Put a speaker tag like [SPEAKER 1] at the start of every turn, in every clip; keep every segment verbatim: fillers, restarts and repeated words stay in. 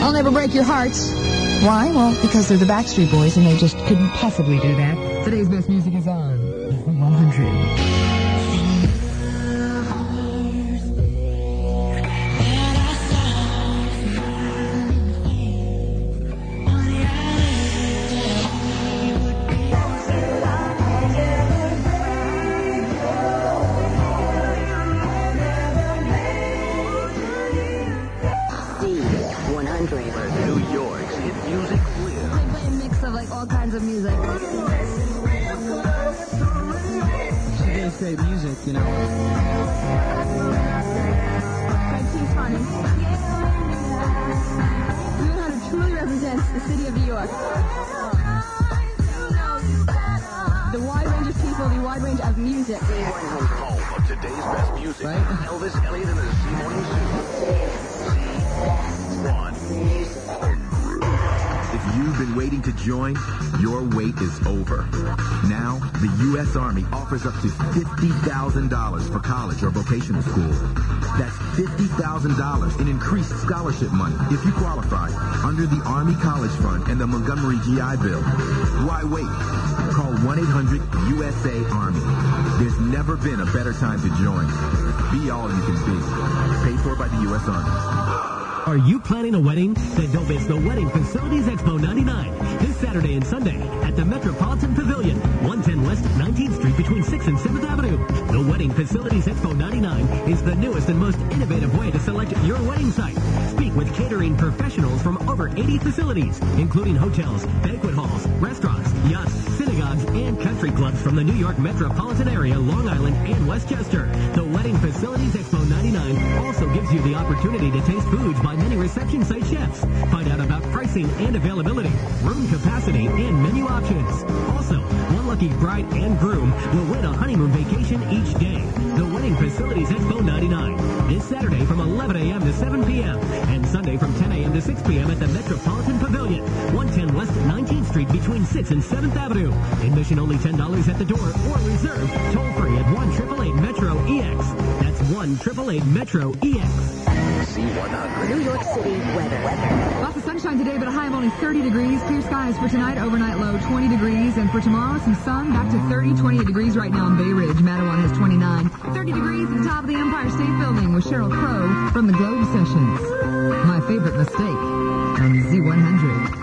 [SPEAKER 1] I'll never break your hearts. Why? Well, because they're the Backstreet Boys and they just couldn't possibly do that. Today's best music is on one hundred.
[SPEAKER 2] All kinds of music.
[SPEAKER 3] She did say music, you know.
[SPEAKER 2] She's funny. two hundred truly represents the city of New York. The wide range of people, the wide range of music.
[SPEAKER 4] Home of today's best music.
[SPEAKER 3] Right?
[SPEAKER 4] Elvis Elliott and the Z Morning Zoo. Z one.
[SPEAKER 5] If you've been waiting to join, your wait is over. Now, the U S Army offers up to fifty thousand dollars for college or vocational school. That's fifty thousand dollars in increased scholarship money if you qualify under the Army College Fund and the Montgomery G I Bill. Why wait? Call one eight hundred U S A Army. There's never been a better time to join. Be all you can be. Paid for by the U S Army.
[SPEAKER 6] Are you planning a wedding? Then don't miss the Wedding Facilities Expo ninety-nine this Saturday and Sunday at the Metropolitan Pavilion, one ten West nineteenth Street between sixth and seventh Avenue. The Wedding Facilities Expo ninety-nine is the newest and most innovative way to select your wedding site. Speak with catering professionals from over eighty facilities, including hotels, banquet halls, restaurants, yachts, synagogues, and country clubs from the New York metropolitan area, Long Island, and Westchester. The Wedding Facilities Expo ninety-nine also gives you the opportunity to taste foods by many reception site chefs. Find out about pricing and availability, room capacity, and menu options. Also, one lucky bride and groom will win a honeymoon vacation each day. The Wedding Facilities Expo ninety-nine, this Saturday from eleven a.m. to seven p.m. and Sunday from ten a.m. to six p.m. at the Metropolitan Pavilion, one ten West nineteenth Street between sixth and seventh Avenue. Admission only ten dollars at the door or reserved toll-free at one eight eight eight Metro E X. That's one eight eight eight Metro E X.
[SPEAKER 4] Z one hundred.
[SPEAKER 2] New York City weather. Lots of sunshine today, but a high of only thirty degrees. Clear skies for tonight, overnight low twenty degrees. And for tomorrow, some sun, back to thirty, twenty-eight degrees right now in Bay Ridge. Mattawan has twenty-nine. thirty degrees at the top of the Empire State Building with Sheryl Crow from the Globe Sessions. My favorite mistake on Z one hundred.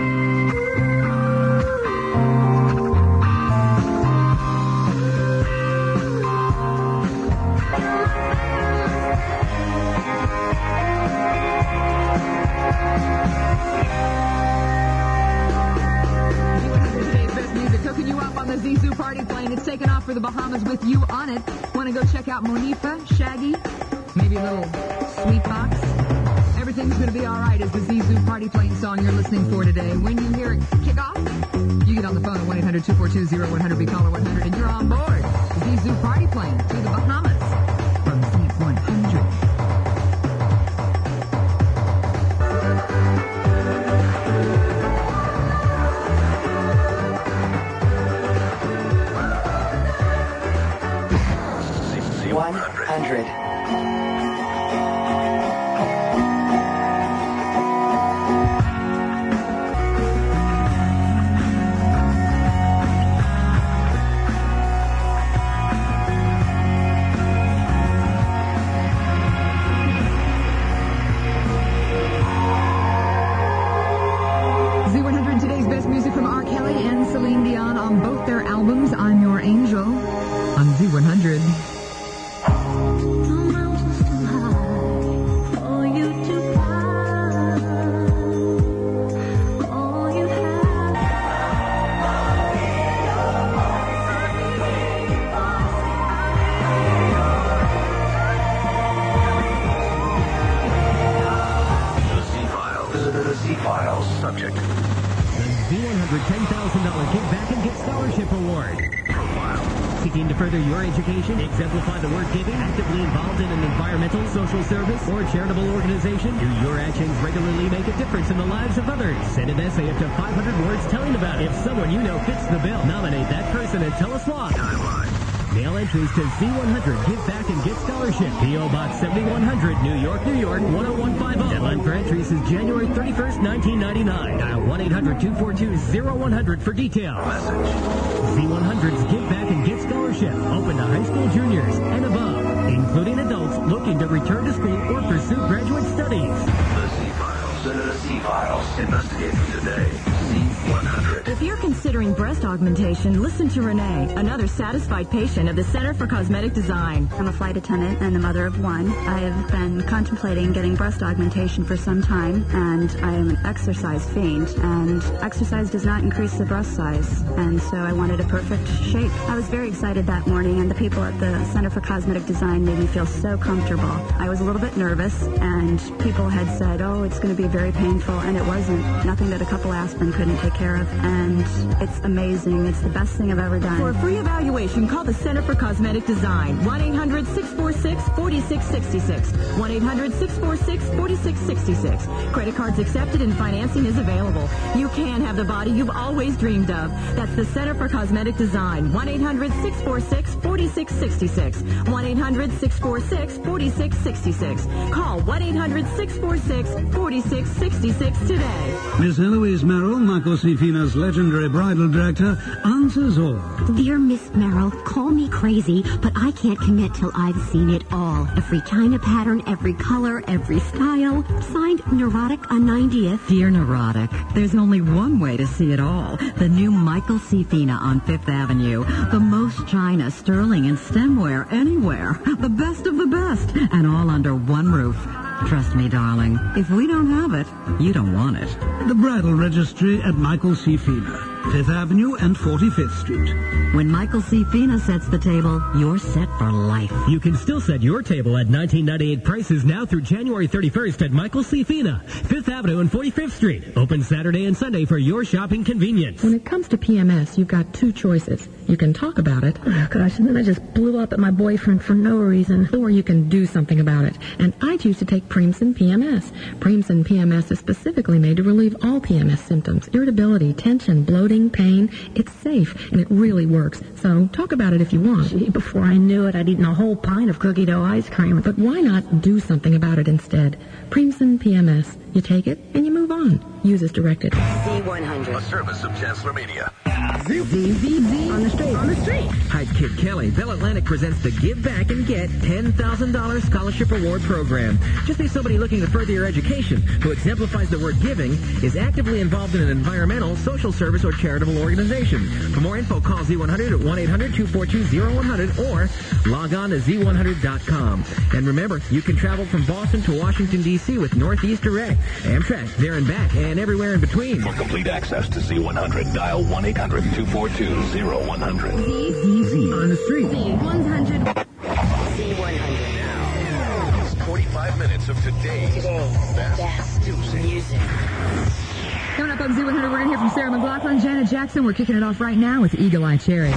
[SPEAKER 2] Zizou party plane. It's taken off for the Bahamas with you on it. Want to go check out Monifa, Shaggy, maybe a little Sweet Box? Everything's going to be all right is the Zizou party plane song you're listening for today. When you hear it kick off, you get on the phone at one eight hundred two four two zero one hundred, be caller one hundred, and you're on board the Zizou party plane to the Bahamas from Z one hundred.
[SPEAKER 7] one hundred.
[SPEAKER 2] Z one hundred, today's best music from R. Kelly and Celine Dion on both their albums. I'm Your Angel on Z one hundred.
[SPEAKER 4] Subject.
[SPEAKER 6] The Z one hundred ten thousand dollars Give Back and Get Scholarship Award.
[SPEAKER 4] Profile.
[SPEAKER 6] Seeking to further your education, exemplify the word giving, actively involved in an environmental, social service, or charitable organization, do your actions regularly make a difference in the lives of others? Send an essay up to five hundred words telling about it. If someone you know fits the bill, nominate that person and tell us why.
[SPEAKER 4] Timeline.
[SPEAKER 6] Mail entries to Z one hundred Give Back and Get Scholarship. P O. Box seventy-one hundred, New York, New York, one oh one five oh. Deadline for entries is January thirty-first, nineteen ninety-nine. Dial one eight hundred two four two oh one hundred for details. Z one hundred's Give Back and Get Scholarship. Open to high school juniors and above, including adults looking to return to school or pursue graduate studies.
[SPEAKER 4] The Z-Files. The Z-Files. Investigating today. Z one hundred.
[SPEAKER 8] If you're considering breast augmentation, listen to Renee, another satisfied patient of the Center for Cosmetic Design.
[SPEAKER 9] I'm a flight attendant and a mother of one. I have been contemplating getting breast augmentation for some time, and I am an exercise fiend, and exercise does not increase the breast size, and so I wanted a perfect shape. I was very excited that morning, and the people at the Center for Cosmetic Design made me feel so comfortable. I was a little bit nervous, and people had said, oh, it's going to be very painful, and it wasn't. Nothing that a couple aspirin couldn't take care of, and it's amazing. It's the best thing I've ever done.
[SPEAKER 8] For a free evaluation, call the Center for Cosmetic Design, one eight hundred six four six four six six six, one eight hundred six four six four six six six. Credit cards accepted and financing is available. You can have the body you've always dreamed of. That's the Center for Cosmetic Design, one eight hundred six four six four six six six, one eight hundred six four six four six six six. Call one eight hundred six four six four six six six today.
[SPEAKER 10] Miss Eloise Merrill, Michael C. Fina's legendary bridal director, answers all.
[SPEAKER 11] Dear Miss Merrill, call me crazy, but I can't commit till I've seen it all. Every China pattern, every color, every style. Signed, Neurotic on ninetieth.
[SPEAKER 12] Dear Neurotic, there's only one way to see it all. The new Michael C. Fina on Fifth Avenue. The most China, sterling, and stemware anywhere. The best of the best. And all under one roof. Trust me, darling, if we don't have it, you don't want it.
[SPEAKER 10] The Bridal Registry at Michael C. Fina, Fifth Avenue and forty-fifth Street.
[SPEAKER 12] When Michael C. Fina sets the table, you're set for life.
[SPEAKER 6] You can still set your table at nineteen ninety-eight prices now through January thirty-first at Michael C. Fina, Fifth Avenue and forty-fifth Street. Open Saturday and Sunday for your shopping convenience.
[SPEAKER 1] When it comes to P M S, you've got two choices. You can talk about it. Oh, gosh, and then I just blew up at my boyfriend for no reason. Or you can do something about it. And I choose to take Preemson P M S. Preemson P M S is specifically made to relieve all P M S symptoms. Irritability, tension, bloating, pain. It's safe, and it really works. So talk about it if you want. Gee, before I knew it, I'd eaten a whole pint of cookie dough ice cream. But why not do something about it instead? Preemson P M S. You take it, and you move on. Use as directed.
[SPEAKER 7] Z one hundred.
[SPEAKER 4] A service of Chancellor Media.
[SPEAKER 1] Z, Z, Z, Z. On the street, on the street.
[SPEAKER 13] Hi, Kid Kelly. Bell Atlantic presents the Give Back and Get ten thousand dollars Scholarship Award Program. Just be somebody looking to further your education who exemplifies the word giving, is actively involved in an environmental, social service, or charitable organization. For more info, call Z one hundred at one eight hundred two four two oh one hundred or log on to Z one hundred dot com. And remember, you can travel from Boston to Washington, D C with Northeast Direct, Amtrak, there and back, and everywhere in between.
[SPEAKER 4] For complete access to Z one hundred, dial one eight hundred two four two oh one hundred.
[SPEAKER 1] Z, Z, Z. On the street.
[SPEAKER 7] Z one hundred. Z one hundred.
[SPEAKER 4] Now, it's forty-five minutes of today's, today's best, best music. music.
[SPEAKER 2] Coming up on Z one hundred, we're going to hear from Sarah McLachlan, Janet Jackson. We're kicking it off right now with Eagle Eye Cherry.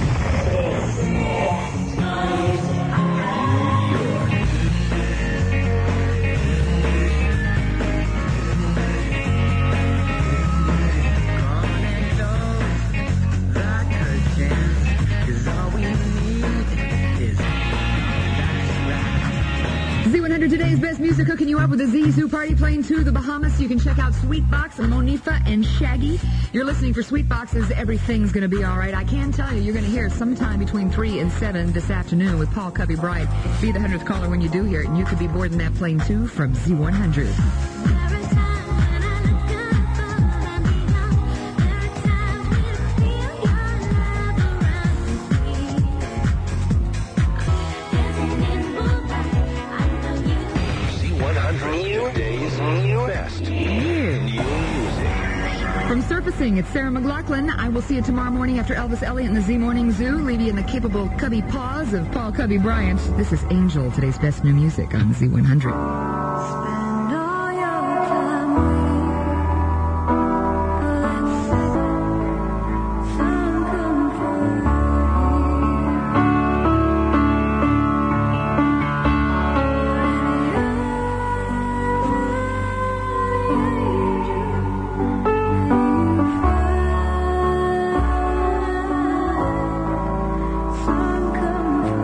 [SPEAKER 2] Z one hundred, today's best music, hooking you up with a Zizou party plane to the Bahamas. You can check out Sweetbox, Monifa, and Shaggy. You're listening for Sweetbox's Everything's Gonna Be Alright. I can tell you, you're going to hear it sometime between three and seven this afternoon with Paul Cubby Bright. Be the hundredth caller when you do hear it, and you could be boarding that plane too from Z one hundred. From Surfacing, it's Sarah McLachlan. I will see you tomorrow morning after Elvis Elliott and the Z Morning Zoo. Leave you in the capable Cubby paws of Paul Cubby Bryant. This is Angel, today's best new music on Z one hundred.
[SPEAKER 14] Come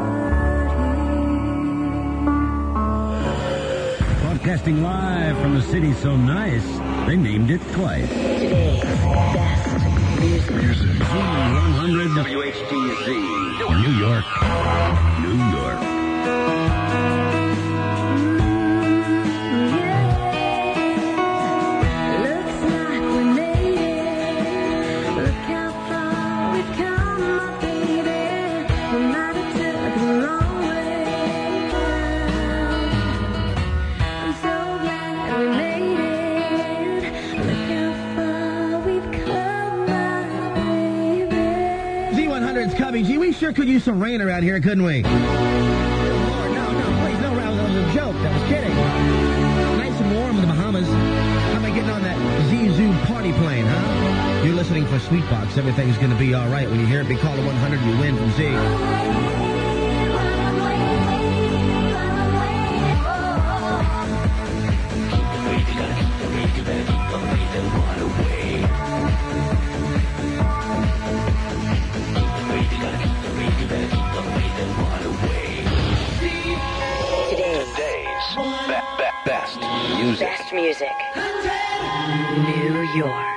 [SPEAKER 14] Broadcasting live from a city so nice, they named it twice.
[SPEAKER 15] Today's best music.
[SPEAKER 14] Music. Z one hundred.
[SPEAKER 4] W H T Z.
[SPEAKER 14] New York. New York.
[SPEAKER 16] Cubby G, we sure could use some rain around here, couldn't we? Lord, no, no, please, no, that was a joke. That was kidding. Nice and warm in the Bahamas. How am I getting on that Z-Zoo party plane, huh? You're listening for Sweetbox. Everything's going to be all right. When you hear it, be caller one hundred, you win from Z.
[SPEAKER 15] Best music. Best music. New York.